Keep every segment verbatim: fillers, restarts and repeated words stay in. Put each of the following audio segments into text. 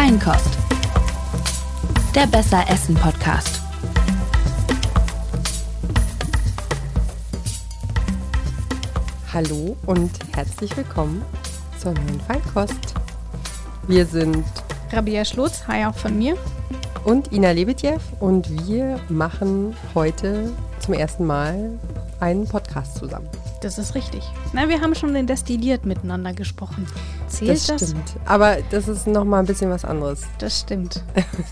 Feinkost, der Besser Essen Podcast. Hallo und herzlich willkommen zur neuen Feinkost. Wir sind Rabea Schlotz, hi auch von mir. Und Ina Lebedjew und wir machen heute zum ersten Mal einen Podcast zusammen. Das ist richtig. Na, wir haben schon den destilliert miteinander gesprochen. Zählt das? Das stimmt, aber das ist nochmal ein bisschen was anderes. Das stimmt.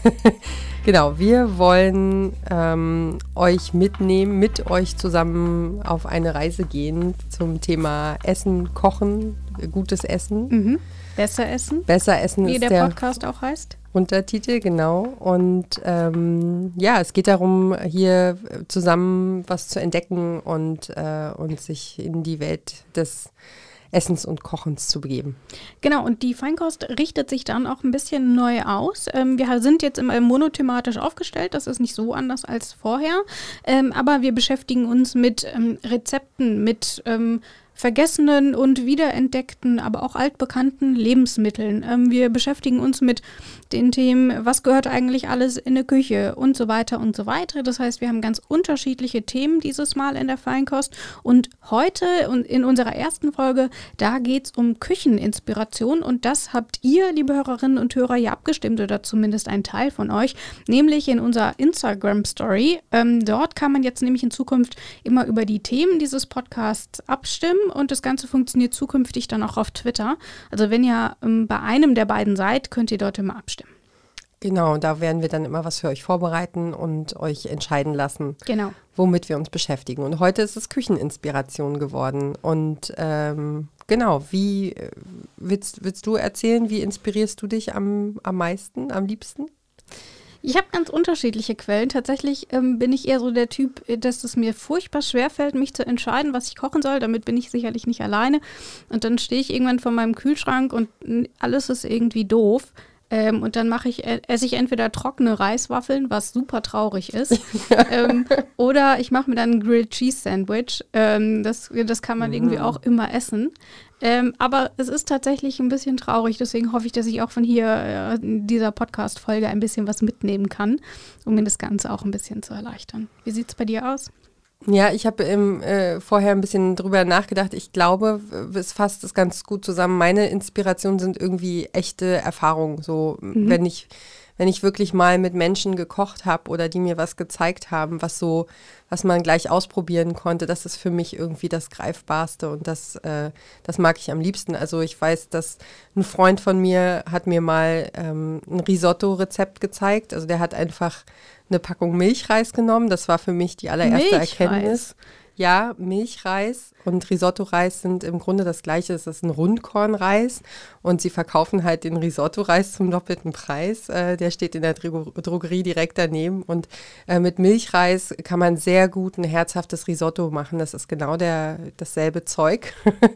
Genau, wir wollen ähm, euch mitnehmen, mit euch zusammen auf eine Reise gehen zum Thema Essen, Kochen, gutes Essen. Mhm. Besser essen. Besser essen Wie ist der, der Podcast auch heißt. Untertitel, genau. Und ähm, ja, es geht darum, hier zusammen was zu entdecken und, äh, und sich in die Welt des Essens und Kochens zu begeben. Genau, und die Feinkost richtet sich dann auch ein bisschen neu aus. Ähm, wir sind jetzt immer monothematisch aufgestellt, das ist nicht so anders als vorher, ähm, aber wir beschäftigen uns mit ähm, Rezepten, mit ähm, vergessenen und wiederentdeckten, aber auch altbekannten Lebensmitteln. Ähm, wir beschäftigen uns mit den Themen, was gehört eigentlich alles in eine Küche und so weiter und so weiter. Das heißt, wir haben ganz unterschiedliche Themen dieses Mal in der Feinkost. Und heute und in unserer ersten Folge, da geht es um Kücheninspiration. Und das habt ihr, liebe Hörerinnen und Hörer, ja abgestimmt oder zumindest ein Teil von euch, nämlich in unserer Instagram-Story. Ähm, dort kann man jetzt nämlich in Zukunft immer über die Themen dieses Podcasts abstimmen. Und das Ganze funktioniert zukünftig dann auch auf Twitter. Also wenn ihr ähm, bei einem der beiden seid, könnt ihr dort immer abstimmen. Genau, da werden wir dann immer was für euch vorbereiten und euch entscheiden lassen, genau, womit wir uns beschäftigen. Und heute ist es Kücheninspiration geworden. Und ähm, genau, wie willst, willst du erzählen, wie inspirierst du dich am, am meisten, am liebsten? Ich habe ganz unterschiedliche Quellen. Tatsächlich ähm, bin ich eher so der Typ, dass es mir furchtbar schwerfällt, mich zu entscheiden, was ich kochen soll. Damit bin ich sicherlich nicht alleine. Und dann stehe ich irgendwann vor meinem Kühlschrank und alles ist irgendwie doof. Ähm, und dann mache ich, esse ich entweder trockene Reiswaffeln, was super traurig ist, ähm, oder ich mache mir dann ein Grilled Cheese Sandwich. Ähm, das, das kann man irgendwie auch immer essen. Ähm, aber es ist tatsächlich ein bisschen traurig, deswegen hoffe ich, dass ich auch von hier äh, in dieser Podcast-Folge ein bisschen was mitnehmen kann, um mir das Ganze auch ein bisschen zu erleichtern. Wie sieht es bei dir aus? Ja, ich habe äh, vorher ein bisschen drüber nachgedacht. Ich glaube, es fasst es ganz gut zusammen. Meine Inspirationen sind irgendwie echte Erfahrungen. So, mhm. wenn ich wenn ich wirklich mal mit Menschen gekocht habe oder die mir was gezeigt haben, was so, was man gleich ausprobieren konnte, das ist für mich irgendwie das Greifbarste und das, äh, das mag ich am liebsten. Also ich weiß, dass ein Freund von mir hat mir mal ähm, ein Risotto-Rezept gezeigt. Also der hat einfach eine Packung Milchreis genommen. Das war für mich die allererste Milchreis. Erkenntnis. Ja, Milchreis und Risotto-Reis sind im Grunde das Gleiche. Es ist ein Rundkornreis und sie verkaufen halt den Risotto-Reis zum doppelten Preis. Äh, der steht in der Dro- Drogerie direkt daneben und äh, mit Milchreis kann man sehr gut ein herzhaftes Risotto machen. Das ist genau der, dasselbe Zeug.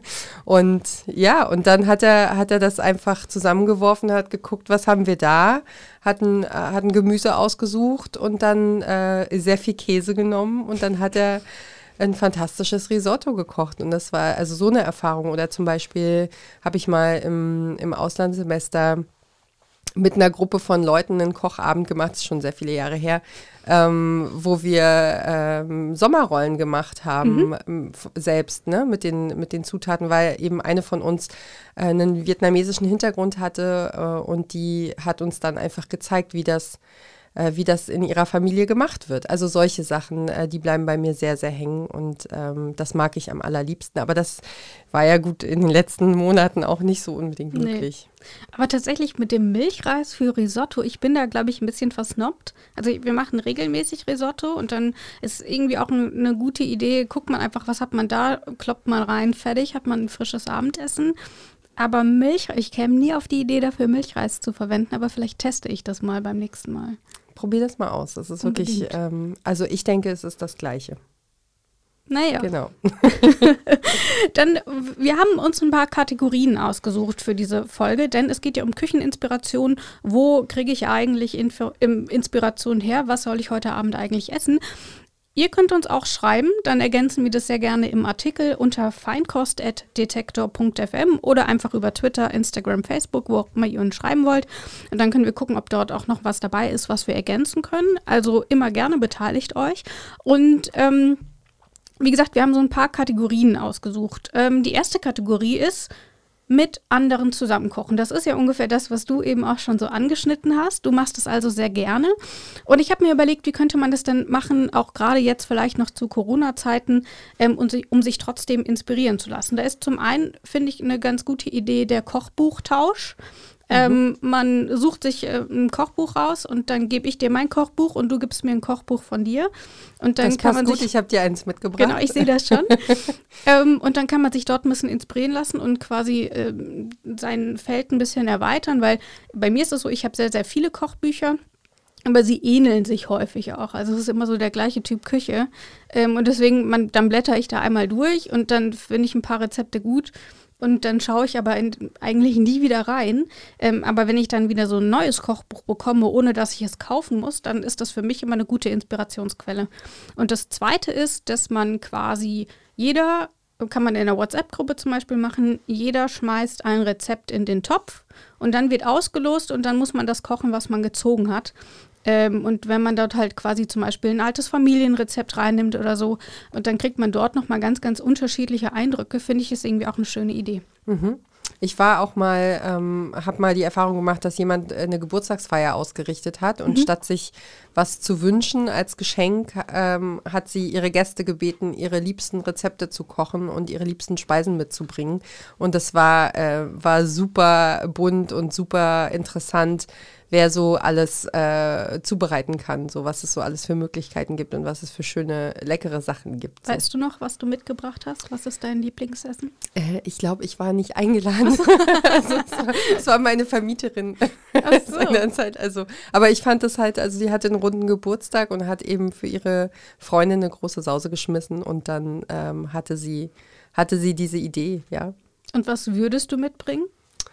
Und ja, und dann hat er, hat er das einfach zusammengeworfen, hat geguckt, was haben wir da, hat ein, hat ein Gemüse ausgesucht und dann äh, sehr viel Käse genommen und dann hat er ein fantastisches Risotto gekocht und das war also so eine Erfahrung. Oder zum Beispiel habe ich mal im, im Auslandssemester mit einer Gruppe von Leuten einen Kochabend gemacht, das ist schon sehr viele Jahre her, ähm, wo wir ähm, Sommerrollen gemacht haben, mhm. f- selbst, ne, mit den, mit den Zutaten, weil eben eine von uns äh, einen vietnamesischen Hintergrund hatte äh, und die hat uns dann einfach gezeigt, wie das Äh, wie das in ihrer Familie gemacht wird. Also solche Sachen, äh, die bleiben bei mir sehr, sehr hängen und ähm, das mag ich am allerliebsten. Aber das war ja gut in den letzten Monaten auch nicht so unbedingt möglich. Nee. Aber tatsächlich mit dem Milchreis für Risotto, ich bin da, glaube ich, ein bisschen versnobbt. Also wir machen regelmäßig Risotto und dann ist irgendwie auch eine ne gute Idee, guckt man einfach, was hat man da, kloppt man rein, fertig, hat man ein frisches Abendessen. Aber Milch, ich käme nie auf die Idee dafür, Milchreis zu verwenden, aber vielleicht teste ich das mal beim nächsten Mal. Probier das mal aus. Das ist wirklich, ähm, also ich denke, es ist das Gleiche. Naja. Genau. Dann, wir haben uns ein paar Kategorien ausgesucht für diese Folge, denn es geht ja um Kücheninspiration. Wo kriege ich eigentlich Info- Inspiration her? Was soll ich heute Abend eigentlich essen? Ihr könnt uns auch schreiben, dann ergänzen wir das sehr gerne im Artikel unter feinkost at detektor punkt f m oder einfach über Twitter, Instagram, Facebook, wo auch immer ihr uns schreiben wollt. Und dann können wir gucken, ob dort auch noch was dabei ist, was wir ergänzen können. Also immer gerne, beteiligt euch. Und ähm, wie gesagt, wir haben so ein paar Kategorien ausgesucht. Ähm, die erste Kategorie ist mit anderen zusammenkochen. Das ist ja ungefähr das, was du eben auch schon so angeschnitten hast. Du machst es also sehr gerne. Und ich habe mir überlegt, wie könnte man das denn machen, auch gerade jetzt vielleicht noch zu Corona-Zeiten, ähm, um, sich, um sich trotzdem inspirieren zu lassen. Da ist zum einen, finde ich, eine ganz gute Idee der Kochbuchtausch. Ähm, man sucht sich äh, ein Kochbuch raus und dann gebe ich dir mein Kochbuch und du gibst mir ein Kochbuch von dir. Und dann das kann passt man gut, sich, ich habe dir eins mitgebracht. Genau, ich sehe das schon. ähm, und dann kann man sich dort ein bisschen inspirieren lassen und quasi ähm, sein Feld ein bisschen erweitern, weil bei mir ist es so, ich habe sehr, sehr viele Kochbücher. Aber sie ähneln sich häufig auch. Also es ist immer so der gleiche Typ Küche. Ähm, und deswegen, man, dann blätter ich da einmal durch und dann finde ich ein paar Rezepte gut. Und dann schaue ich aber in, eigentlich nie wieder rein. Ähm, aber wenn ich dann wieder so ein neues Kochbuch bekomme, ohne dass ich es kaufen muss, dann ist das für mich immer eine gute Inspirationsquelle. Und das Zweite ist, dass man quasi jeder, kann man in einer WhatsApp-Gruppe zum Beispiel machen, jeder schmeißt ein Rezept in den Topf und dann wird ausgelost und dann muss man das kochen, was man gezogen hat. Ähm, und wenn man dort halt quasi zum Beispiel ein altes Familienrezept reinnimmt oder so und dann kriegt man dort nochmal ganz, ganz unterschiedliche Eindrücke, finde ich, ist irgendwie auch eine schöne Idee. Mhm. Ich war auch mal, ähm, habe mal die Erfahrung gemacht, dass jemand eine Geburtstagsfeier ausgerichtet hat und mhm. statt sich was zu wünschen als Geschenk, ähm, hat sie ihre Gäste gebeten, ihre liebsten Rezepte zu kochen und ihre liebsten Speisen mitzubringen. Und das war, äh, war super bunt und super interessant, wer so alles äh, zubereiten kann, so was es so alles für Möglichkeiten gibt und was es für schöne, leckere Sachen gibt. So. Weißt du noch, was du mitgebracht hast? Was ist dein Lieblingsessen? Äh, ich glaube, ich war nicht eingeladen. also, es, war, es war meine Vermieterin Ach so. seinerzeit. Also, aber ich fand das halt, also sie hatte einen runden Geburtstag und hat eben für ihre Freundin eine große Sause geschmissen und dann ähm, hatte sie, hatte sie diese Idee, ja. Und was würdest du mitbringen?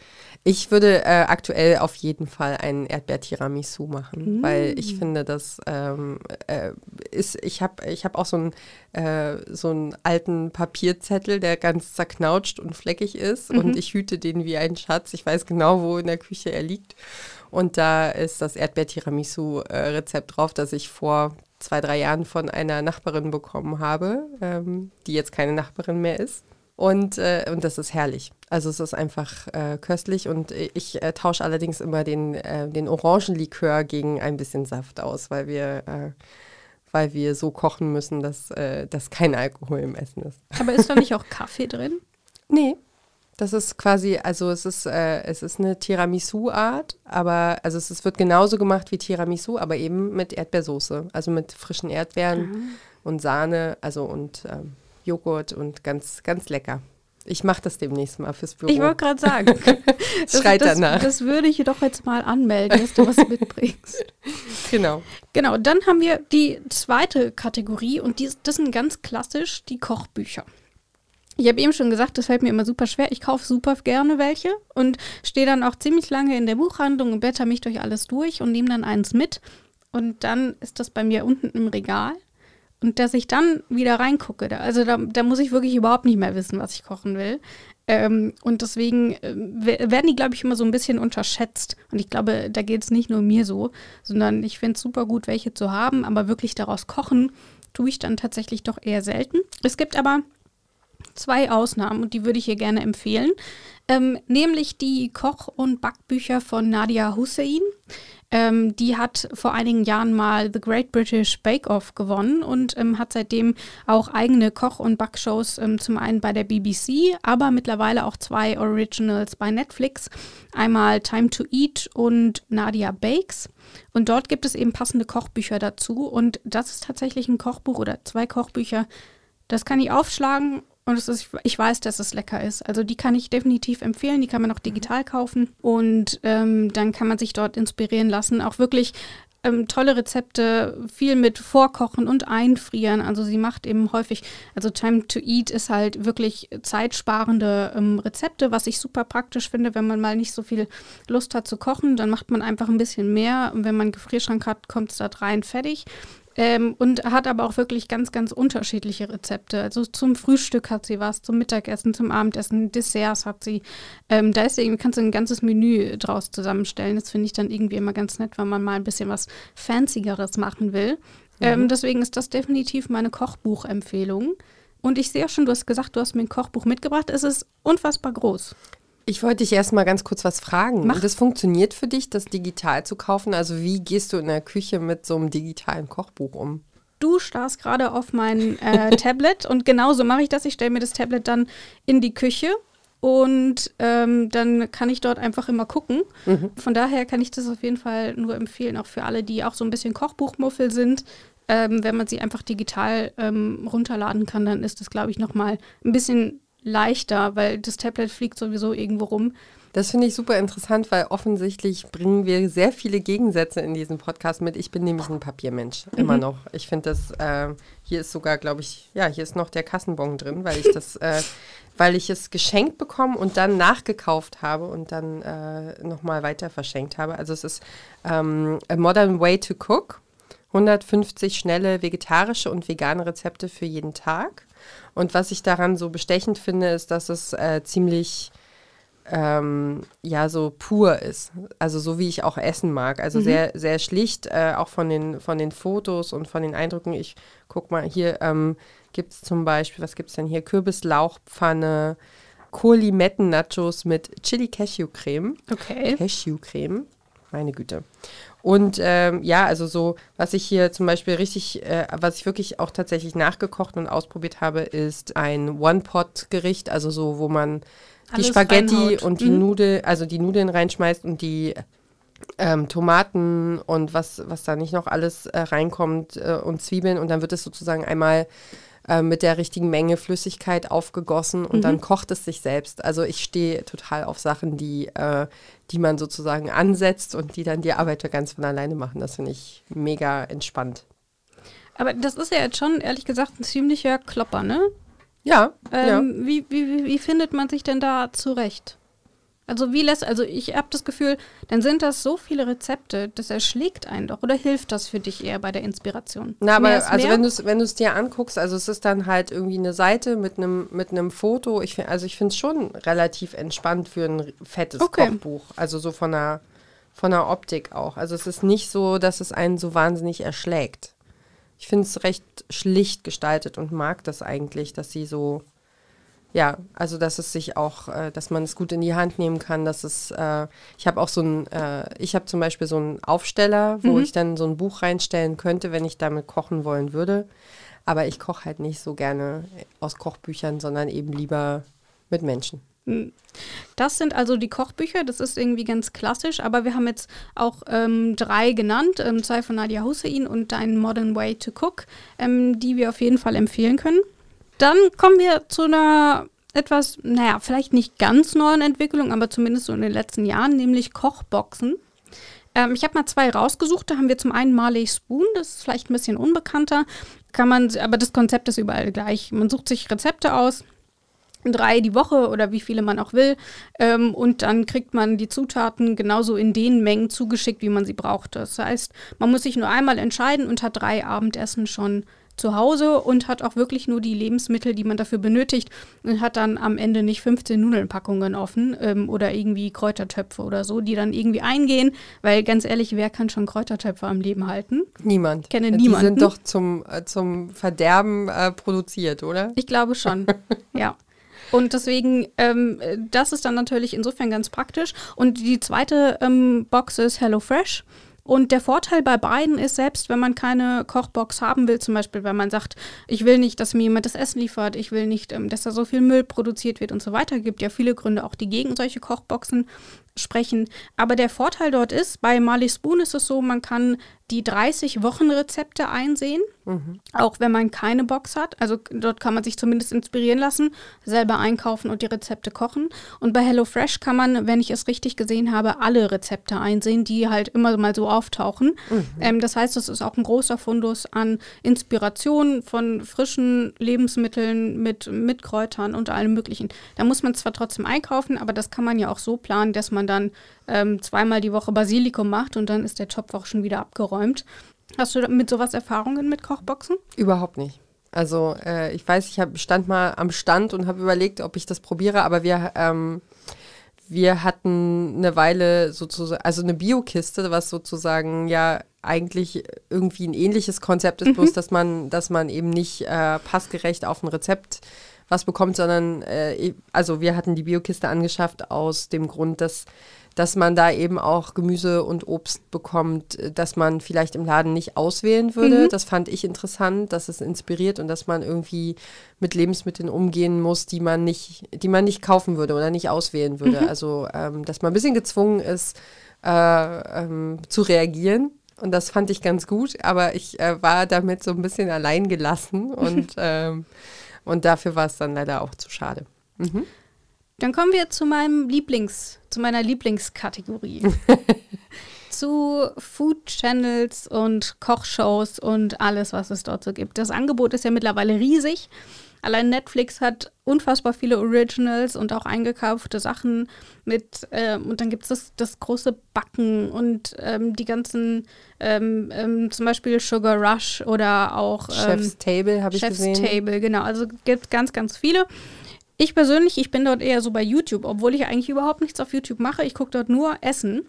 Ich würde äh, aktuell auf jeden Fall einen Erdbeer-Tiramisu machen, mm. weil ich finde, das ähm, äh, ist, ich habe ich hab auch so einen, äh, so einen alten Papierzettel, der ganz zerknautscht und fleckig ist mhm. und ich hüte den wie einen Schatz. Ich weiß genau, wo in der Küche er liegt und da ist das Erdbeer-Tiramisu-Rezept drauf, das ich vor zwei, drei Jahren von einer Nachbarin bekommen habe, ähm, die jetzt keine Nachbarin mehr ist. Und, äh, und das ist herrlich. Also es ist einfach äh, köstlich und ich äh, tausche allerdings immer den, äh, den Orangenlikör gegen ein bisschen Saft aus, weil wir, äh, weil wir so kochen müssen, dass, äh, dass kein Alkohol im Essen ist. Aber ist da nicht auch Kaffee drin? Nee, das ist quasi, also es ist, äh, es ist eine Tiramisu-Art, aber also es, es wird genauso gemacht wie Tiramisu, aber eben mit Erdbeersoße, also mit frischen Erdbeeren mhm. und Sahne, also und ähm, Joghurt und ganz, ganz lecker. Ich mache das demnächst mal fürs Büro. Ich wollte gerade sagen, das, Schreit das, danach. Das würde ich doch jetzt mal anmelden, dass du was mitbringst. Genau. Genau, dann haben wir die zweite Kategorie und die, das sind ganz klassisch die Kochbücher. Ich habe eben schon gesagt, das fällt mir immer super schwer. Ich kaufe super gerne welche und stehe dann auch ziemlich lange in der Buchhandlung und blätter mich durch alles durch und nehme dann eins mit. Und dann ist das bei mir unten im Regal. Und dass ich dann wieder reingucke, da, also da, da muss ich wirklich überhaupt nicht mehr wissen, was ich kochen will. Ähm, und deswegen äh, werden die, glaube ich, immer so ein bisschen unterschätzt. Und ich glaube, da geht es nicht nur mir so, sondern ich finde es super gut, welche zu haben. Aber wirklich daraus kochen, tue ich dann tatsächlich doch eher selten. Es gibt aber zwei Ausnahmen und die würde ich hier gerne empfehlen. Ähm, nämlich die Koch- und Backbücher von Nadia Hussein. Ähm, die hat vor einigen Jahren mal The Great British Bake Off gewonnen und ähm, hat seitdem auch eigene Koch- und Backshows, ähm, zum einen bei der B B C, aber mittlerweile auch zwei Originals bei Netflix. Einmal Time to Eat und Nadia Bakes. Und dort gibt es eben passende Kochbücher dazu. Und das ist tatsächlich ein Kochbuch oder zwei Kochbücher. Das kann ich aufschlagen. Und es ist, ich weiß, dass es lecker ist. Also die kann ich definitiv empfehlen. Die kann man auch digital kaufen. Und ähm, dann kann man sich dort inspirieren lassen. Auch wirklich ähm, tolle Rezepte, viel mit Vorkochen und Einfrieren. Also sie macht eben häufig, also Time to Eat ist halt wirklich zeitsparende ähm, Rezepte, was ich super praktisch finde, wenn man mal nicht so viel Lust hat zu kochen. Dann macht man einfach ein bisschen mehr. Und wenn man einen Gefrierschrank hat, kommt es da rein fertig. Ähm, und hat aber auch wirklich ganz, ganz unterschiedliche Rezepte. Also zum Frühstück hat sie was, zum Mittagessen, zum Abendessen, Desserts hat sie. Ähm, da ist irgendwie, kannst du ein ganzes Menü draus zusammenstellen. Das finde ich dann irgendwie immer ganz nett, wenn man mal ein bisschen was Fancyeres machen will. Mhm. Ähm, deswegen ist das definitiv meine Kochbuchempfehlung. Und ich sehe auch schon, du hast gesagt, du hast mir ein Kochbuch mitgebracht. Es ist unfassbar groß. Ich wollte dich erst mal ganz kurz was fragen. Mach. Das funktioniert für dich, das digital zu kaufen? Also wie gehst du in der Küche mit so einem digitalen Kochbuch um? Du starrst gerade auf mein äh, Tablet und genauso mache ich das. Ich stelle mir das Tablet dann in die Küche und ähm, dann kann ich dort einfach immer gucken. Mhm. Von daher kann ich das auf jeden Fall nur empfehlen, auch für alle, die auch so ein bisschen Kochbuchmuffel sind. Ähm, wenn man sie einfach digital ähm, runterladen kann, dann ist das, glaube ich, nochmal ein bisschen leichter, weil das Tablet fliegt sowieso irgendwo rum. Das finde ich super interessant, weil offensichtlich bringen wir sehr viele Gegensätze in diesen Podcast mit. Ich bin nämlich ein Papiermensch, mhm. immer noch. Ich finde das, äh, hier ist sogar, glaube ich, ja, hier ist noch der Kassenbon drin, weil ich das, äh, weil ich es geschenkt bekommen und dann nachgekauft habe und dann äh, nochmal weiter verschenkt habe. Also es ist ähm, A Modern Way to Cook, hundertfünfzig schnelle vegetarische und vegane Rezepte für jeden Tag. Und was ich daran so bestechend finde, ist, dass es äh, ziemlich ähm, ja so pur ist. Also so wie ich auch essen mag. Also mhm. sehr, sehr schlicht, äh, auch von den, von den Fotos und von den Eindrücken. Ich guck mal, hier ähm, gibt es zum Beispiel, was gibt es denn hier? Kürbislauchpfanne, Kohl-Limetten-Nachos mit Chili-Cashew-Creme. Okay. Cashew-Creme, meine Güte. Und ähm, ja, also so, was ich hier zum Beispiel richtig, äh, was ich wirklich auch tatsächlich nachgekocht und ausprobiert habe, ist ein One-Pot-Gericht, also so, wo man Alles die Spaghetti reinhaut. und die mhm. Nudel, also die Nudeln reinschmeißt und die ähm, Tomaten und was, was da nicht noch alles äh, reinkommt äh, und Zwiebeln und dann wird es sozusagen einmal äh, mit der richtigen Menge Flüssigkeit aufgegossen und mhm. dann kocht es sich selbst. Also ich stehe total auf Sachen, die, äh, die man sozusagen ansetzt und die dann die Arbeit ganz von alleine machen. Das finde ich mega entspannt. Aber das ist ja jetzt schon, ehrlich gesagt, ein ziemlicher Klopper, ne? Ja, ähm, ja. Wie, wie, wie findet man sich denn da zurecht? Also wie lässt, also ich habe das Gefühl, dann sind das so viele Rezepte, das erschlägt einen doch. Oder hilft das für dich eher bei der Inspiration? Na, aber Mehr also mehr? wenn du es wenn du es dir anguckst, also es ist dann halt irgendwie eine Seite mit einem mit einem Foto. Ich find, also ich finde es schon relativ entspannt für ein fettes Okay. Kochbuch. Also so von der von der Optik auch. Also es ist nicht so, dass es einen so wahnsinnig erschlägt. Ich finde es recht schlicht gestaltet und mag das eigentlich, dass sie so, ja, also dass es sich auch, äh, dass man es gut in die Hand nehmen kann, dass es, äh, ich habe auch so ein, äh, ich habe zum Beispiel so einen Aufsteller, wo Mhm. ich dann so ein Buch reinstellen könnte, wenn ich damit kochen wollen würde, aber ich koche halt nicht so gerne aus Kochbüchern, sondern eben lieber mit Menschen. Das sind also die Kochbücher, das ist irgendwie ganz klassisch, aber wir haben jetzt auch ähm, drei genannt, ähm, zwei von Nadia Hussein und Dein Modern Way to Cook, ähm, die wir auf jeden Fall empfehlen können. Dann kommen wir zu einer etwas, naja, vielleicht nicht ganz neuen Entwicklung, aber zumindest so in den letzten Jahren, nämlich Kochboxen. Ähm, ich habe mal zwei rausgesucht, da haben wir zum einen Marley Spoon, das ist vielleicht ein bisschen unbekannter, kann man, aber das Konzept ist überall gleich. Man sucht sich Rezepte aus, drei die Woche oder wie viele man auch will. Ähm, und dann kriegt man die Zutaten genauso in den Mengen zugeschickt, wie man sie braucht. Das heißt, man muss sich nur einmal entscheiden und hat drei Abendessen schon zu Hause und hat auch wirklich nur die Lebensmittel, die man dafür benötigt und hat dann am Ende nicht fünfzehn Nudelnpackungen offen ähm, oder irgendwie Kräutertöpfe oder so, die dann irgendwie eingehen, weil ganz ehrlich, wer kann schon Kräutertöpfe am Leben halten? Niemand. Ich kenne Die niemanden. sind doch zum, äh, zum Verderben äh, produziert, oder? Ich glaube schon, ja. Und deswegen, ähm, das ist dann natürlich insofern ganz praktisch. Und die zweite ähm, Box ist HelloFresh. Und der Vorteil bei beiden ist, selbst wenn man keine Kochbox haben will, zum Beispiel, wenn man sagt, ich will nicht, dass mir jemand das Essen liefert, ich will nicht, ähm, dass da so viel Müll produziert wird und so weiter, gibt ja viele Gründe auch, die gegen solche Kochboxen sprechen. Aber der Vorteil dort ist, bei Marley Spoon ist es so, man kann die dreißig Wochen Rezepte einsehen, mhm. auch wenn man keine Box hat. Also dort kann man sich zumindest inspirieren lassen, selber einkaufen und die Rezepte kochen. Und bei HelloFresh kann man, wenn ich es richtig gesehen habe, alle Rezepte einsehen, die halt immer mal so auftauchen. Mhm. Ähm, das heißt, es ist auch ein großer Fundus an Inspiration von frischen Lebensmitteln mit, mit Kräutern und allem Möglichen. Da muss man zwar trotzdem einkaufen, aber das kann man ja auch so planen, dass man dann ähm, zweimal die Woche Basilikum macht und dann ist der Topf auch schon wieder abgeräumt. Hast du mit sowas Erfahrungen mit Kochboxen? Überhaupt nicht. Also äh, ich weiß, ich hab, stand mal am Stand und habe überlegt, ob ich das probiere, aber wir, ähm, wir hatten eine Weile sozusagen, also eine Biokiste, was sozusagen ja eigentlich irgendwie ein ähnliches Konzept ist, mhm. bloß dass man, dass man eben nicht äh, passgerecht auf ein Rezept was bekommt, sondern äh, also wir hatten die Biokiste angeschafft aus dem Grund, dass dass man da eben auch Gemüse und Obst bekommt, das man vielleicht im Laden nicht auswählen würde. Mhm. Das fand ich interessant, dass es inspiriert und dass man irgendwie mit Lebensmitteln umgehen muss, die man nicht, die man nicht kaufen würde oder nicht auswählen würde. Mhm. Also, ähm, dass man ein bisschen gezwungen ist, äh, ähm, zu reagieren. Und das fand ich ganz gut, aber ich äh, war damit so ein bisschen allein gelassen und, ähm, und dafür war es dann leider auch zu schade. Mhm. Dann kommen wir zu meinem Lieblings, zu meiner Lieblingskategorie. Zu Food Channels und Kochshows und alles, was es dort so gibt. Das Angebot ist ja mittlerweile riesig. Allein Netflix hat unfassbar viele Originals und auch eingekaufte Sachen mit. Ähm, und dann gibt es das, das große Backen und ähm, die ganzen, ähm, ähm, zum Beispiel Sugar Rush oder auch ähm, Chef's Table habe ich Chef's gesehen. Chef's Table, genau. Also gibt es ganz, ganz viele. Ich persönlich, ich bin dort eher so bei YouTube, obwohl ich eigentlich überhaupt nichts auf YouTube mache. Ich gucke dort nur Essen.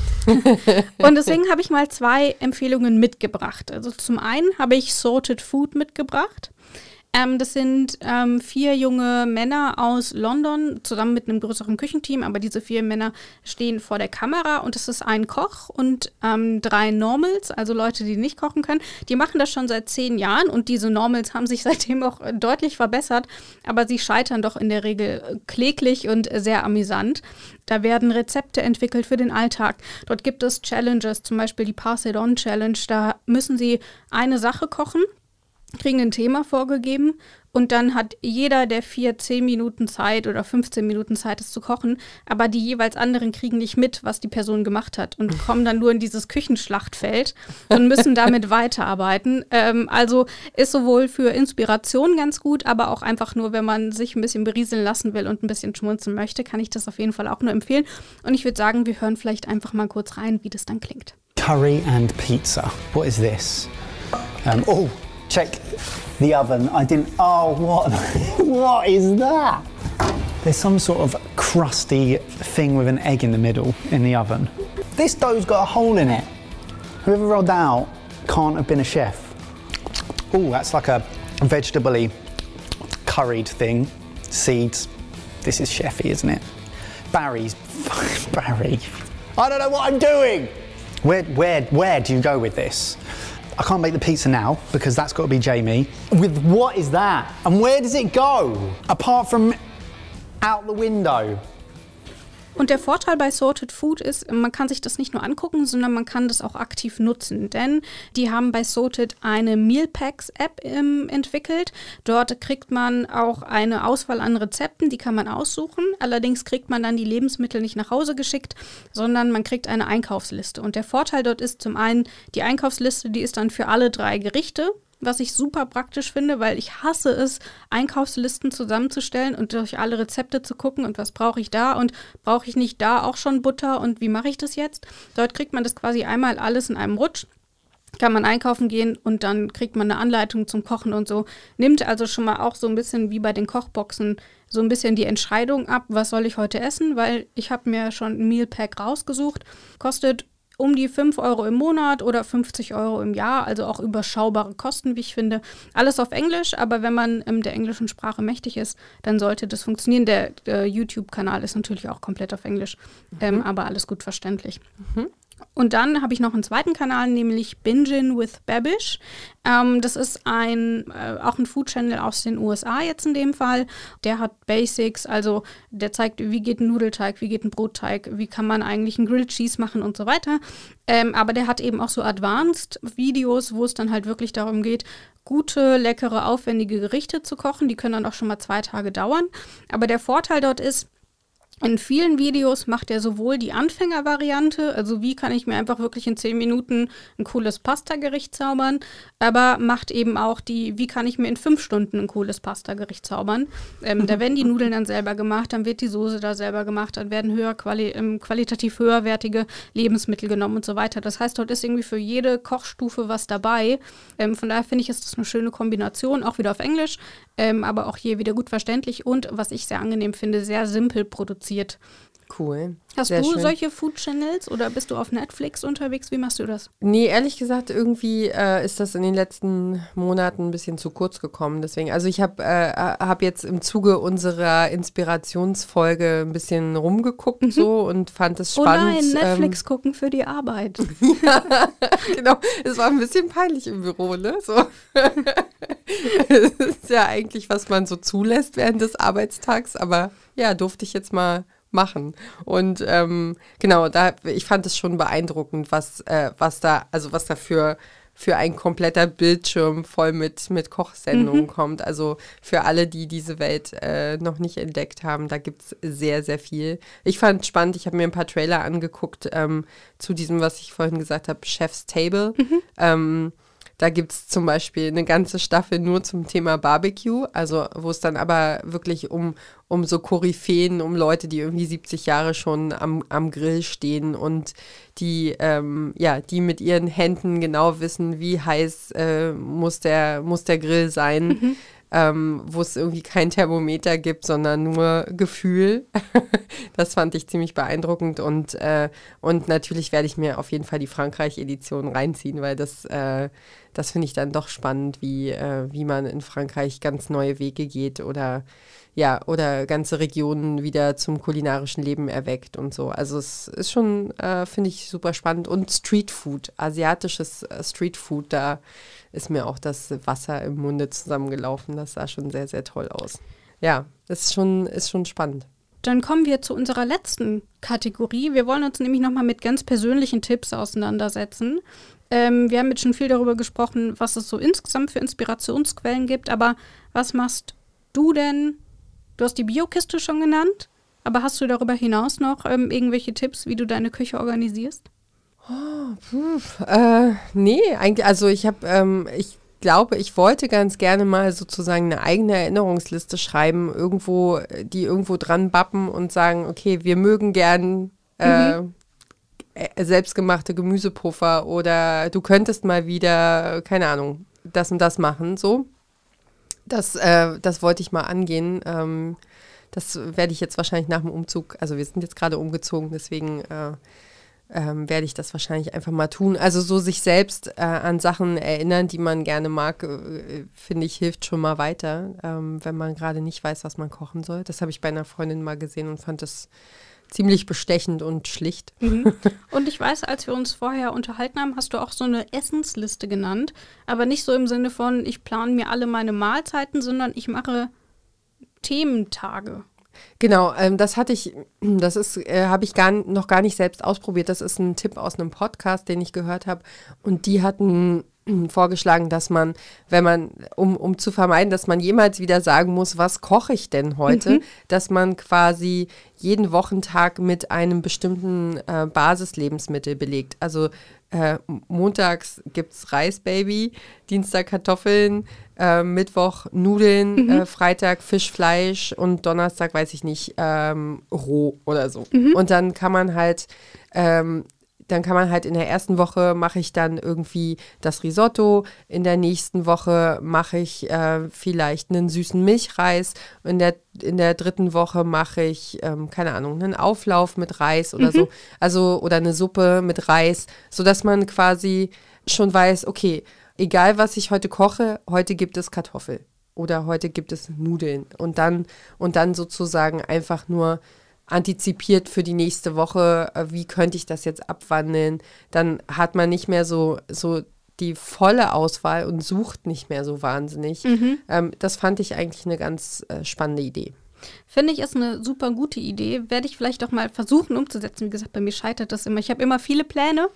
Und deswegen habe ich mal zwei Empfehlungen mitgebracht. Also zum einen habe ich Sorted Food mitgebracht. Ähm, das sind ähm, vier junge Männer aus London, zusammen mit einem größeren Küchenteam, aber diese vier Männer stehen vor der Kamera und es ist ein Koch und ähm, drei Normals, also Leute, die nicht kochen können. Die machen das schon seit zehn Jahren und diese Normals haben sich seitdem auch deutlich verbessert, aber sie scheitern doch in der Regel kläglich und sehr amüsant. Da werden Rezepte entwickelt für den Alltag. Dort gibt es Challenges, zum Beispiel die Pass It On Challenge. Da müssen sie eine Sache kochen, kriegen ein Thema vorgegeben und dann hat jeder der vier zehn Minuten Zeit oder fünfzehn Minuten Zeit, es zu kochen, aber die jeweils anderen kriegen nicht mit, was die Person gemacht hat und kommen dann nur in dieses Küchenschlachtfeld und müssen damit weiterarbeiten. Ähm, also ist sowohl für Inspiration ganz gut, aber auch einfach nur, wenn man sich ein bisschen berieseln lassen will und ein bisschen schmunzeln möchte, kann ich das auf jeden Fall auch nur empfehlen. Und ich würde sagen, wir hören vielleicht einfach mal kurz rein, wie das dann klingt. Curry and pizza. What is this? Um, oh. Check the oven. I didn't. Oh, what? What is that? There's some sort of crusty thing with an egg in the middle in the oven. This dough's got a hole in it. Whoever rolled that out can't have been a chef. Oh, that's like a vegetable-y curried thing. Seeds. This is chefy, isn't it? Barry's. Barry. I don't know what I'm doing. Where, where, where do you go with this? I can't make the pizza now because that's got to be Jamie. With what is that? And where does it go? Apart from out the window. Und der Vorteil bei Sorted Food ist, man kann sich das nicht nur angucken, sondern man kann das auch aktiv nutzen. Denn die haben bei Sorted eine Meal Packs App ähm, entwickelt. Dort kriegt man auch eine Auswahl an Rezepten, die kann man aussuchen. Allerdings kriegt man dann die Lebensmittel nicht nach Hause geschickt, sondern man kriegt eine Einkaufsliste. Und der Vorteil dort ist zum einen, die Einkaufsliste, die ist dann für alle drei Gerichte, was ich super praktisch finde, weil ich hasse es, Einkaufslisten zusammenzustellen und durch alle Rezepte zu gucken und was brauche ich da und brauche ich nicht da auch schon Butter und wie mache ich das jetzt? Dort kriegt man das quasi einmal alles in einem Rutsch, kann man einkaufen gehen und dann kriegt man eine Anleitung zum Kochen und so. Nimmt also schon mal auch so ein bisschen wie bei den Kochboxen so ein bisschen die Entscheidung ab, was soll ich heute essen, weil ich habe mir schon ein Meal Pack rausgesucht, kostet um die fünf Euro im Monat oder fünfzig Euro im Jahr, also auch überschaubare Kosten, wie ich finde. Alles auf Englisch, aber wenn man ähm, der englischen Sprache mächtig ist, dann sollte das funktionieren. Der, der YouTube-Kanal ist natürlich auch komplett auf Englisch, mhm. ähm, aber alles gut verständlich. Mhm. Und dann habe ich noch einen zweiten Kanal, nämlich Bingin' with Babish. Ähm, das ist ein äh, auch ein Food-Channel aus den U S A jetzt in dem Fall. Der hat Basics, also der zeigt, wie geht ein Nudelteig, wie geht ein Brotteig, wie kann man eigentlich einen Grilled Cheese machen und so weiter. Ähm, aber der hat eben auch so Advanced-Videos, wo es dann halt wirklich darum geht, gute, leckere, aufwendige Gerichte zu kochen. Die können dann auch schon mal zwei Tage dauern. Aber der Vorteil dort ist, In vielen Videos macht er sowohl die Anfängervariante, also wie kann ich mir einfach wirklich in zehn Minuten ein cooles Pasta-Gericht zaubern, aber macht eben auch die, wie kann ich mir in fünf Stunden ein cooles Pasta-Gericht zaubern. Ähm, da werden die Nudeln dann selber gemacht, dann wird die Soße da selber gemacht, dann werden höher quali- ähm, qualitativ höherwertige Lebensmittel genommen und so weiter. Das heißt, dort ist irgendwie für jede Kochstufe was dabei. Ähm, von daher finde ich, ist das eine schöne Kombination, auch wieder auf Englisch, ähm, aber auch hier wieder gut verständlich und, was ich sehr angenehm finde, sehr simpel produziert. Cool. Hast Sehr du schön. solche Food-Channels oder bist du auf Netflix unterwegs? Wie machst du das? Nee, ehrlich gesagt, irgendwie äh, ist das in den letzten Monaten ein bisschen zu kurz gekommen. Deswegen, also ich habe äh, hab jetzt im Zuge unserer Inspirationsfolge ein bisschen rumgeguckt mhm. so und fand es spannend. Oh nein, Netflix ähm, gucken für die Arbeit. Ja, genau. Es war ein bisschen peinlich im Büro, ne? So. Das ist ja eigentlich, was man so zulässt während des Arbeitstags, aber ja, durfte ich jetzt mal machen. Und ähm, genau, da ich fand es schon beeindruckend, was, äh, was da, also was da für, für ein kompletter Bildschirm voll mit, mit Kochsendungen mhm. kommt. Also für alle, die diese Welt äh, noch nicht entdeckt haben, da gibt es sehr, sehr viel. Ich fand es spannend, ich habe mir ein paar Trailer angeguckt ähm, zu diesem, was ich vorhin gesagt habe, Chef's Table. Mhm. Ähm, Da gibt es zum Beispiel eine ganze Staffel nur zum Thema Barbecue, also wo es dann aber wirklich um, um so Koryphäen, um Leute, die irgendwie siebzig Jahre schon am, am Grill stehen und die, ähm, ja, die mit ihren Händen genau wissen, wie heiß äh, muss der, muss der Grill sein. Mhm. Ähm, wo es irgendwie kein Thermometer gibt, sondern nur Gefühl. Das fand ich ziemlich beeindruckend und, äh, und natürlich werde ich mir auf jeden Fall die Frankreich-Edition reinziehen, weil das, äh, das finde ich dann doch spannend, wie, äh, wie man in Frankreich ganz neue Wege geht oder ja, oder ganze Regionen wieder zum kulinarischen Leben erweckt und so. Also es ist schon, äh, finde ich, super spannend. Und Streetfood, asiatisches äh, Streetfood, da ist mir auch das Wasser im Munde zusammengelaufen. Das sah schon sehr, sehr toll aus. Ja, das ist schon, ist schon spannend. Dann kommen wir zu unserer letzten Kategorie. Wir wollen uns nämlich nochmal mit ganz persönlichen Tipps auseinandersetzen. Ähm, wir haben jetzt schon viel darüber gesprochen, was es so insgesamt für Inspirationsquellen gibt. Aber was machst du denn? Du hast die Biokiste schon genannt, aber hast du darüber hinaus noch ähm, irgendwelche Tipps, wie du deine Küche organisierst? Oh, pf, äh, nee, eigentlich, also ich habe, ähm, ich glaube, ich wollte ganz gerne mal sozusagen eine eigene Erinnerungsliste schreiben, irgendwo, die irgendwo dran bappen und sagen, okay, wir mögen gern äh, mhm. selbstgemachte Gemüsepuffer oder du könntest mal wieder, keine Ahnung, das und das machen, so. Das, äh, das wollte ich mal angehen. Ähm, das werde ich jetzt wahrscheinlich nach dem Umzug, also wir sind jetzt gerade umgezogen, deswegen äh, ähm, werde ich das wahrscheinlich einfach mal tun. Also so sich selbst äh, an Sachen erinnern, die man gerne mag, äh, finde ich, hilft schon mal weiter, ähm, wenn man gerade nicht weiß, was man kochen soll. Das habe ich bei einer Freundin mal gesehen und fand das ziemlich bestechend und schlicht. Mhm. Und ich weiß, als wir uns vorher unterhalten haben, hast du auch so eine Essensliste genannt, aber nicht so im Sinne von, ich plane mir alle meine Mahlzeiten, sondern ich mache Thementage. Genau, ähm, das hatte ich, das ist, äh, habe ich gar, noch gar nicht selbst ausprobiert. Das ist ein Tipp aus einem Podcast, den ich gehört habe. Und die hatten vorgeschlagen, dass man, wenn man, um, um zu vermeiden, dass man jemals wieder sagen muss, was koche ich denn heute, mhm. dass man quasi jeden Wochentag mit einem bestimmten äh, Basislebensmittel belegt. Also äh, montags gibt es Reisbaby, Dienstag Kartoffeln, äh, Mittwoch Nudeln, mhm. äh, Freitag Fisch, Fleisch und Donnerstag, weiß ich nicht, ähm, roh oder so. Mhm. Und dann kann man halt ähm, Dann kann man halt in der ersten Woche mache ich dann irgendwie das Risotto, in der nächsten Woche mache ich äh, vielleicht einen süßen Milchreis, in der, in der dritten Woche mache ich, ähm, keine Ahnung, einen Auflauf mit Reis oder mhm. so, also oder eine Suppe mit Reis, sodass man quasi schon weiß, okay, egal was ich heute koche, heute gibt es Kartoffel oder heute gibt es Nudeln und dann, und dann sozusagen einfach nur antizipiert für die nächste Woche, wie könnte ich das jetzt abwandeln, dann hat man nicht mehr so, so die volle Auswahl und sucht nicht mehr so wahnsinnig. Mhm. Ähm, das fand ich eigentlich eine ganz äh, spannende Idee. Finde ich, ist eine super gute Idee. Werde ich vielleicht auch mal versuchen umzusetzen. Wie gesagt, bei mir scheitert das immer. Ich habe immer viele Pläne,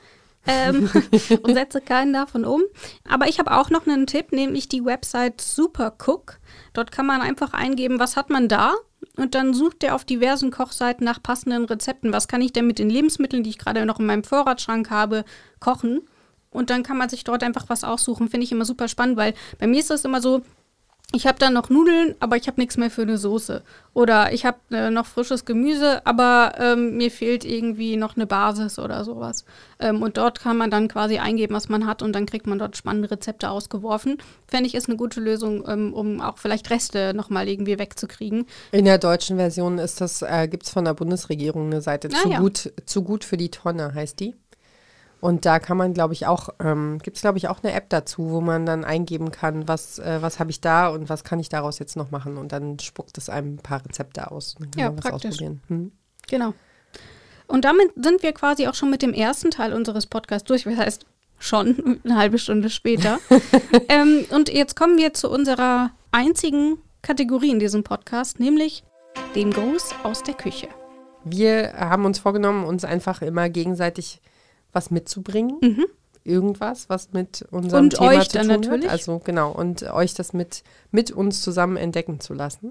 ähm, und setze keinen davon um. Aber ich habe auch noch einen Tipp, nämlich die Website Supercook. Dort kann man einfach eingeben, was hat man da? Und dann sucht der auf diversen Kochseiten nach passenden Rezepten. Was kann ich denn mit den Lebensmitteln, die ich gerade noch in meinem Vorratsschrank habe, kochen? Und dann kann man sich dort einfach was aussuchen. Finde ich immer super spannend, weil bei mir ist das immer so, ich habe dann noch Nudeln, aber ich habe nichts mehr für eine Soße. Oder ich habe äh, noch frisches Gemüse, aber ähm, mir fehlt irgendwie noch eine Basis oder sowas. Ähm, und dort kann man dann quasi eingeben, was man hat und dann kriegt man dort spannende Rezepte ausgeworfen. Fände ich, ist eine gute Lösung, ähm, um auch vielleicht Reste nochmal irgendwie wegzukriegen. In der deutschen Version ist das, äh, gibt es von der Bundesregierung eine Seite, ah, zu, ja. gut, zu gut für die Tonne heißt die. Und da kann man, glaube ich, auch, ähm, gibt es, glaube ich, auch eine App dazu, wo man dann eingeben kann, was, äh, was habe ich da und was kann ich daraus jetzt noch machen. Und dann spuckt es einem ein paar Rezepte aus. Dann kann Ja, man was praktisch. ausprobieren. Hm. Genau. Und damit sind wir quasi auch schon mit dem ersten Teil unseres Podcasts durch. Das heißt, schon eine halbe Stunde später. ähm, und jetzt kommen wir zu unserer einzigen Kategorie in diesem Podcast, nämlich dem Gruß aus der Küche. Wir haben uns vorgenommen, uns einfach immer gegenseitig was mitzubringen. Mhm. Irgendwas, was mit unserem Und Thema euch zu dann tun natürlich. hat. Also genau, und euch das mit, mit uns zusammen entdecken zu lassen.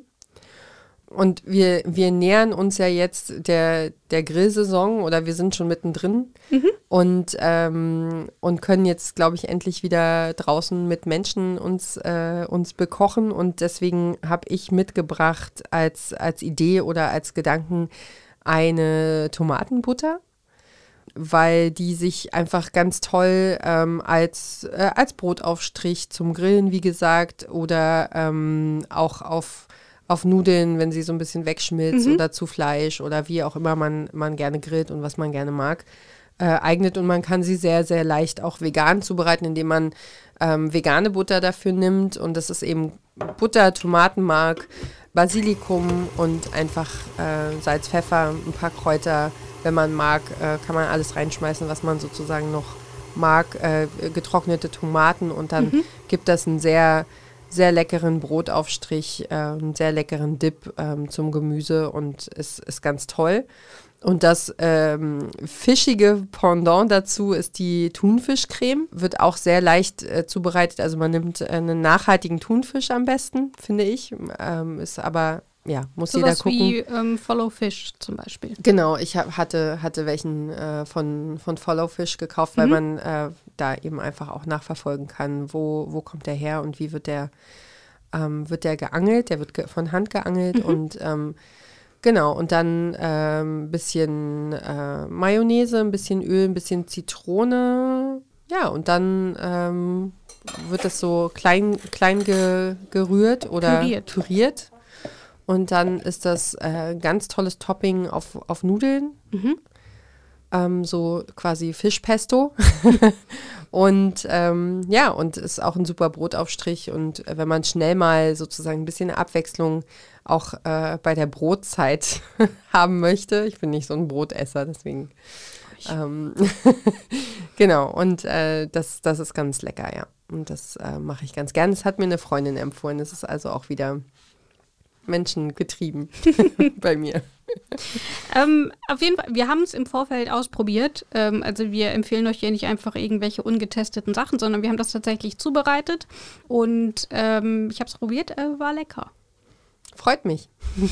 Und wir, wir nähern uns ja jetzt der, der Grillsaison oder wir sind schon mittendrin Mhm. und, ähm, und können jetzt, glaube ich, endlich wieder draußen mit Menschen uns, äh, uns bekochen. Und deswegen habe ich mitgebracht als, als Idee oder als Gedanken eine Tomatenbutter, weil die sich einfach ganz toll ähm, als, äh, als Brotaufstrich zum Grillen, wie gesagt, oder ähm, auch auf, auf Nudeln, wenn sie so ein bisschen wegschmilzt Mhm. oder zu Fleisch oder wie auch immer man, man gerne grillt und was man gerne mag, äh, eignet. Und man kann sie sehr, sehr leicht auch vegan zubereiten, indem man ähm, vegane Butter dafür nimmt. Und das ist eben Butter, Tomatenmark, Basilikum und einfach äh, Salz, Pfeffer, ein paar Kräuter. Wenn man mag, äh, kann man alles reinschmeißen, was man sozusagen noch mag. Äh, getrocknete Tomaten und dann Mhm. gibt das einen sehr, sehr leckeren Brotaufstrich, äh, einen sehr leckeren Dip ähm, zum Gemüse und ist, ist ganz toll. Und das ähm, fischige Pendant dazu ist die Thunfischcreme. Wird auch sehr leicht äh, zubereitet. Also man nimmt äh, einen nachhaltigen Thunfisch am besten, finde ich. Ähm, ist aber, ja, muss jeder Sowas gucken. wie ähm, Follow Fish zum Beispiel. Genau, ich hab, hatte, hatte welchen äh, von, von Follow Fish gekauft, weil Mhm. man äh, da eben einfach auch nachverfolgen kann, wo, wo kommt der her und wie wird der, ähm, wird der geangelt. Der wird ge von Hand geangelt Mhm. und ähm, genau, und dann ein ähm, bisschen äh, Mayonnaise, ein bisschen Öl, ein bisschen Zitrone. Ja, und dann ähm, wird das so klein, klein ge, gerührt oder Püriert. püriert. Und dann ist das äh, ein ganz tolles Topping auf, auf Nudeln. Mhm. Ähm, so quasi Fischpesto. Und ähm, ja, und ist auch ein super Brotaufstrich. Und äh, wenn man schnell mal sozusagen ein bisschen Abwechslung auch äh, bei der Brotzeit haben möchte. Ich bin nicht so ein Brotesser, deswegen. Ähm, genau, und äh, das, das ist ganz lecker, ja. Und das äh, mache ich ganz gern. Das hat mir eine Freundin empfohlen. Das ist also auch wieder menschengetrieben bei mir. Ähm, auf jeden Fall, wir haben es im Vorfeld ausprobiert. Ähm, also wir empfehlen euch hier nicht einfach irgendwelche ungetesteten Sachen, sondern wir haben das tatsächlich zubereitet. Und ähm, ich habe es probiert, äh, war lecker. Freut mich.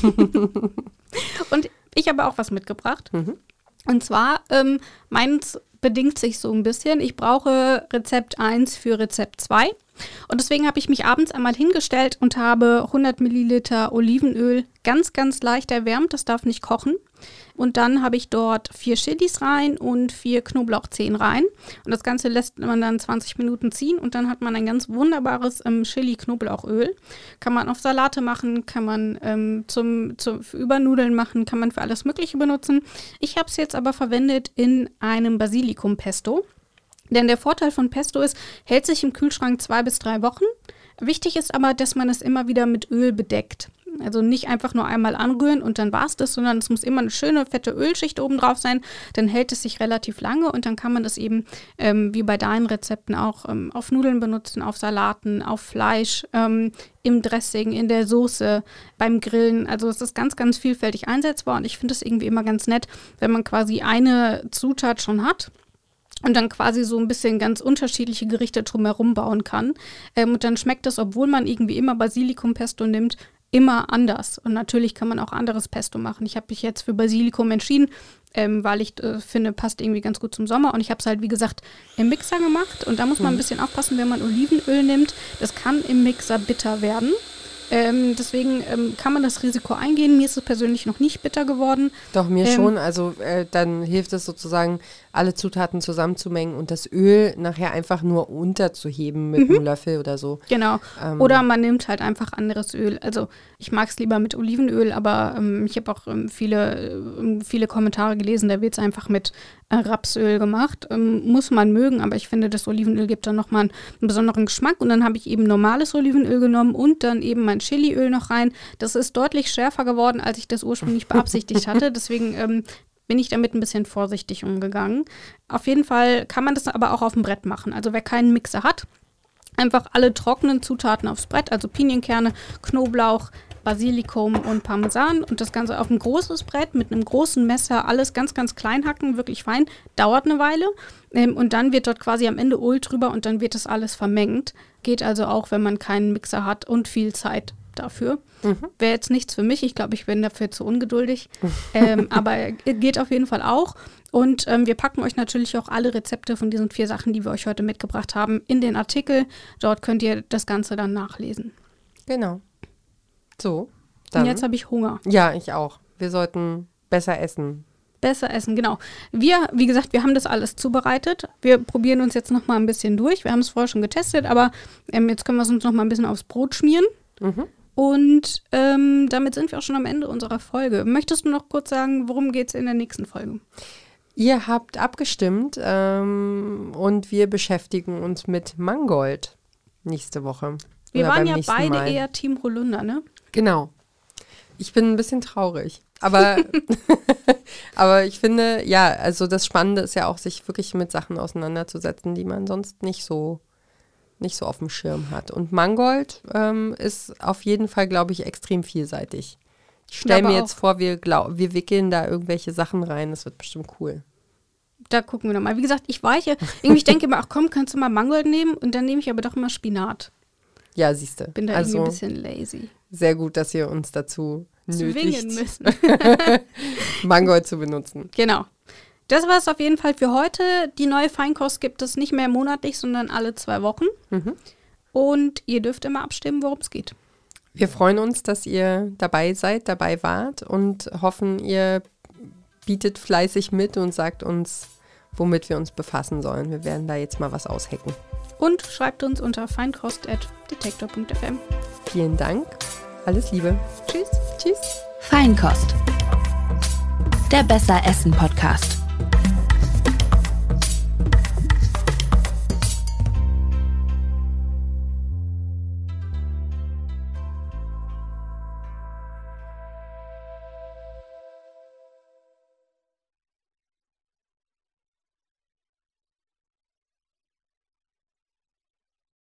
Und ich habe auch was mitgebracht. Mhm. Und zwar, ähm, meins bedingt sich so ein bisschen. Ich brauche Rezept eins für Rezept zwei. Und deswegen habe ich mich abends einmal hingestellt und habe hundert Milliliter Olivenöl ganz, ganz leicht erwärmt. Das darf nicht kochen. Und dann habe ich dort vier Chilis rein und vier Knoblauchzehen rein. Und das Ganze lässt man dann zwanzig Minuten ziehen und dann hat man ein ganz wunderbares ähm, Chili-Knoblauchöl. Kann man auf Salate machen, kann man ähm, zum, zum, für Übernudeln machen, kann man für alles Mögliche benutzen. Ich habe es jetzt aber verwendet in einem Basilikum-Pesto. Denn der Vorteil von Pesto ist, hält sich im Kühlschrank zwei bis drei Wochen. Wichtig ist aber, dass man es immer wieder mit Öl bedeckt. Also nicht einfach nur einmal anrühren und dann war es das, sondern es muss immer eine schöne, fette Ölschicht oben drauf sein. Dann hält es sich relativ lange und dann kann man das eben, ähm, wie bei deinen Rezepten auch, ähm, auf Nudeln benutzen, auf Salaten, auf Fleisch, ähm, im Dressing, in der Soße, beim Grillen. Also es ist ganz, ganz vielfältig einsetzbar und ich finde es irgendwie immer ganz nett, wenn man quasi eine Zutat schon hat und dann quasi so ein bisschen ganz unterschiedliche Gerichte drumherum bauen kann. Ähm, und dann schmeckt das, obwohl man irgendwie immer Basilikumpesto nimmt, immer anders. Und natürlich kann man auch anderes Pesto machen. Ich habe mich jetzt für Basilikum entschieden, ähm, weil ich äh, finde, passt irgendwie ganz gut zum Sommer. Und ich habe es halt, wie gesagt, im Mixer gemacht. Und da muss man ein bisschen aufpassen, wenn man Olivenöl nimmt. Das kann im Mixer bitter werden. Ähm, deswegen ähm, kann man das Risiko eingehen. Mir ist es persönlich noch nicht bitter geworden. Doch, mir ähm, schon. Also äh, dann hilft es sozusagen, alle Zutaten zusammenzumengen und das Öl nachher einfach nur unterzuheben mit Mhm. einem Löffel oder so. Genau. Ähm, Oder man nimmt halt einfach anderes Öl. Also ich mag es lieber mit Olivenöl, aber ähm, ich habe auch ähm, viele, ähm, viele Kommentare gelesen, da wird es einfach mit äh, Rapsöl gemacht. Ähm, muss man mögen, aber ich finde, das Olivenöl gibt dann nochmal einen, einen besonderen Geschmack. Und dann habe ich eben normales Olivenöl genommen und dann eben mein Chiliöl noch rein. Das ist deutlich schärfer geworden, als ich das ursprünglich beabsichtigt hatte. Deswegen ähm, bin ich damit ein bisschen vorsichtig umgegangen. Auf jeden Fall kann man das aber auch auf dem Brett machen. Also wer keinen Mixer hat, einfach alle trockenen Zutaten aufs Brett, also Pinienkerne, Knoblauch, Basilikum und Parmesan und das Ganze auf ein großes Brett mit einem großen Messer, alles ganz, ganz klein hacken, wirklich fein, dauert eine Weile ähm, und dann wird dort quasi am Ende Öl drüber und dann wird das alles vermengt. Geht also auch, wenn man keinen Mixer hat und viel Zeit dafür. Mhm. Wäre jetzt nichts für mich, ich glaube, ich bin dafür zu ungeduldig, ähm, aber geht auf jeden Fall auch. Und ähm, wir packen euch natürlich auch alle Rezepte von diesen vier Sachen, die wir euch heute mitgebracht haben, in den Artikel. Dort könnt ihr das Ganze dann nachlesen. Genau. So, Und dann. jetzt habe ich Hunger. Ja, ich auch. Wir sollten besser essen. Besser essen, genau. Wir, wie gesagt, wir haben das alles zubereitet. Wir probieren uns jetzt noch mal ein bisschen durch. Wir haben es vorher schon getestet, aber ähm, jetzt können wir es uns noch mal ein bisschen aufs Brot schmieren. Mhm. Und ähm, damit sind wir auch schon am Ende unserer Folge. Möchtest du noch kurz sagen, worum geht es in der nächsten Folge? Ihr habt abgestimmt ähm, und wir beschäftigen uns mit Mangold nächste Woche. Wir Oder waren beim ja nächsten beide Mal. eher Team Holunder, ne? Genau. Ich bin ein bisschen traurig. Aber, aber ich finde, ja, also das Spannende ist ja auch, sich wirklich mit Sachen auseinanderzusetzen, die man sonst nicht so, nicht so auf dem Schirm hat. Und Mangold ähm, ist auf jeden Fall, glaube ich, extrem vielseitig. Ich stelle glaube mir jetzt auch. vor, wir, glaub, wir wickeln da irgendwelche Sachen rein. Das wird bestimmt cool. Da gucken wir nochmal. Wie gesagt, ich weiche. Irgendwie ich denke immer, ach komm, kannst du mal Mangold nehmen? Und dann nehme ich aber doch immer Spinat. Ja, siehste. Bin da also irgendwie ein bisschen lazy. sehr gut, dass ihr uns dazu Zwingen nötigt, müssen. Mangold zu benutzen. Genau. Das war es auf jeden Fall für heute. Die neue Feinkost gibt es nicht mehr monatlich, sondern alle zwei Wochen. Mhm. Und ihr dürft immer abstimmen, worum es geht. Wir freuen uns, dass ihr dabei seid, dabei wart und hoffen, ihr bietet fleißig mit und sagt uns, womit wir uns befassen sollen. Wir werden da jetzt mal was aushacken. Und schreibt uns unter feinkost at detektor punkt f m. Vielen Dank. Alles Liebe. Tschüss. Tschüss. Feinkost. Der Besser Essen Podcast.